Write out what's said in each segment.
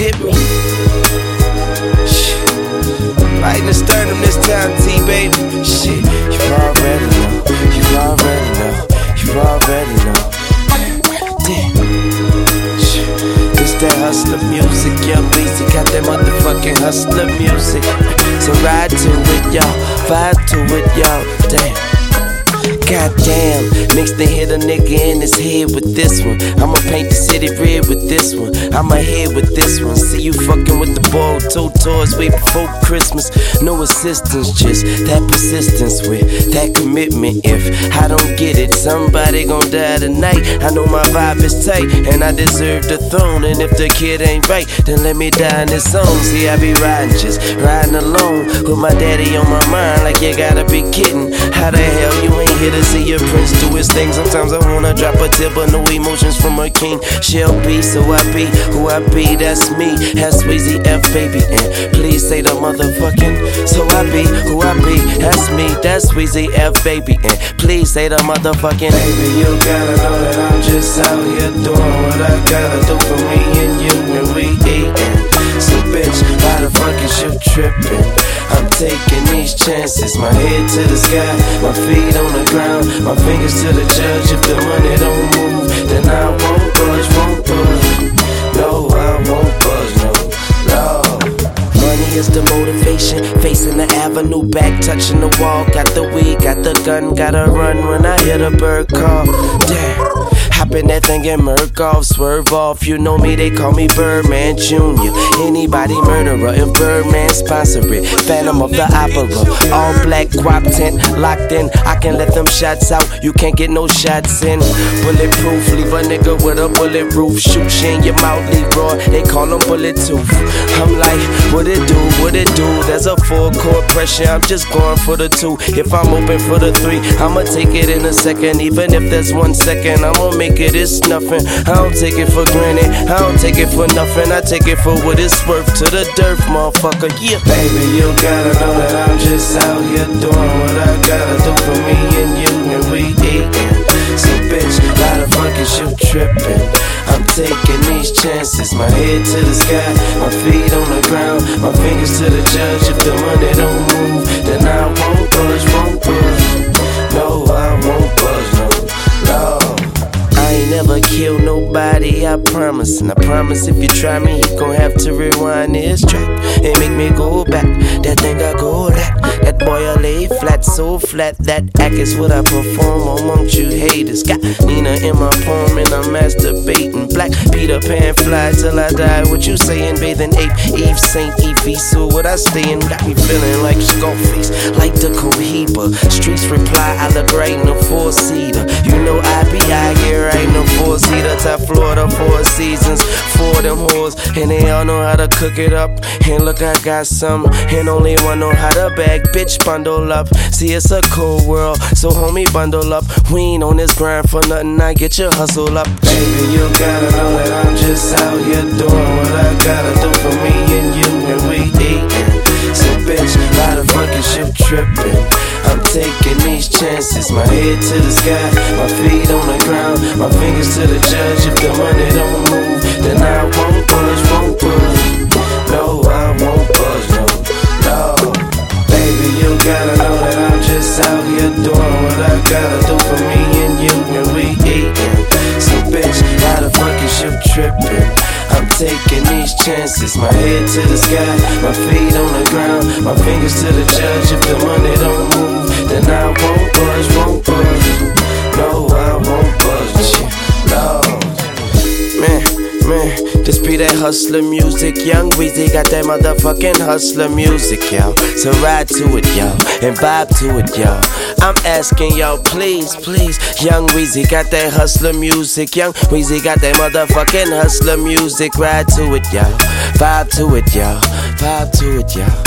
hit me. Shit. Right in the sternum this time, T-baby. Shit, you already know. You already know. You already know. Damn. Shit. This that hustler music, Young Weezy got that motherfucking hustler music. So ride to it, y'all. Vibe to it, y'all. Damn. Goddamn, mixed and hit a nigga in his head with this one. I'ma paint the city red with this one. I'ma head with this one. See you fucking with the ball, 2 toys way before Christmas. No assistance, just that persistence with that commitment. If I don't get it, somebody gon' die tonight. I know my vibe is tight, and I deserve the throne. And if the kid ain't right, then let me die in this song. See, I be riding, just riding alone with my daddy on my mind. Like you gotta be kidding. How the hell you ain't here to see your prince do his thing? Sometimes I wanna drop a tip, but no emotions from a king. She'll be, so I be who I be, that's me. That's Weezy F, baby, and please say the motherfucking. So I be who I be, that's me. That's Weezy F, baby, and please say the motherfucking. Baby, you gotta know that I'm just out here doing what I gotta do for me and you, and we eatin'. So bitch, why the fuck is you trippin'? I'm taking these chances, my head to the sky, my feet on the ground, my fingers to the judge. If the money don't move, then I won't budge, won't budge. No, I won't budge, no, no. Money is the motivation, facing the avenue, back touching the wall. Got the weed, got the gun, gotta run when I hear the bird call. Damn. Hop in that thing and murk off, swerve off. You know me, they call me Birdman Jr. Anybody murderer, if Birdman sponsor it. Phantom of the Opera, all black guap tent, locked in. I can let them shots out, you can't get no shots in. Bulletproof, leave a nigga with a bullet roof. Shoot you in your mouth, leave raw, they call them bullet tooth. I'm like, what it do, what it do? There's a full court pressure, I'm just going for the 2. If I'm open for the 3, I'ma take it in a second. Even if there's 1 second, I'ma make it, it's nothing. I don't take it for granted, I don't take it for nothing. I take it for what it's worth to the dirt, motherfucker, yeah. Baby, you gotta know that I'm just out here doing what I gotta do for me and you, and we eatin'. So bitch, why the fuck is you trippin'? I'm taking these chances, my head to the sky, my feet on the ground, my fingers to the judge. If the money don't move, then I won't budge, won't budge. No, I won't budge, no, no. I ain't never killed nobody, I promise. And I promise if you try me, you gon' have to rewind this track and make me go back. That thing I go that boy I lay flat, so flat. That act is what I perform amongst you haters. Got Nina in my palm and I'm masturbating. Black Peter Pan fly till I die. What you saying? Bathing ape, Eve, Saint Evie. So what I stayin', got me feeling like Scarface, like the Cohiba. Streets reply, I look right in the 4-seater. You know I be out here, I ain't no 4-seater. Top Florida, 4 seasons, 4 them whores, and they all know how to cook it up. And look, I got some, and only one know how to bag. Bitch, bundle up. See, it's a cold world, so homie, bundle up. We ain't on this grind for nothing. I get your hustle up. Baby, you gotta know that I'm just out here doing what I gotta do for me and you, and we eatin'. So bitch, why the fuck is you trippin'? I'm taking these chances, my head to the sky, my feet on the ground, my fingers to the judge. If the money don't move, then I won't budge, won't budge. No, I won't budge, no, no. Baby, you gotta know that I'm just out here doing what I gotta do for me and you, and we eatin'. So bitch, why the fuck is you trippin'? I'm taking these chances, my head to the sky, my feet on the ground, my fingers to the judge. If the money don't move, then I won't budge, won't budge. No, I won't budge, no. Man, this be that hustler music. Young Weezy got that motherfucking hustler music, y'all. So ride to it, y'all, and vibe to it, y'all. I'm asking y'all, please, please. Young Weezy got that hustler music. Young Weezy got that motherfucking hustler music. Ride to it, y'all. Vibe to it, y'all. Vibe to it, y'all.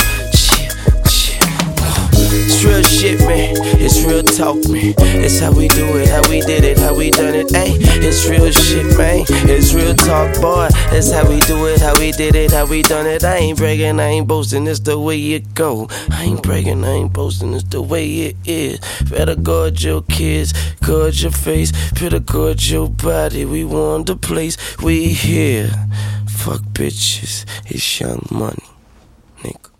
It's real shit, man. It's real talk, man. It's how we do it, how we did it, how we done it, ayy. It's real shit, man. It's real talk, boy. It's how we do it, how we did it, how we done it. I ain't bragging, I ain't boasting, it's the way it go. I ain't bragging, I ain't boasting, it's the way it is. Better guard your kids, guard your face. Better guard your body, we want the place, we here. fuck bitches, it's Young Money, nigga.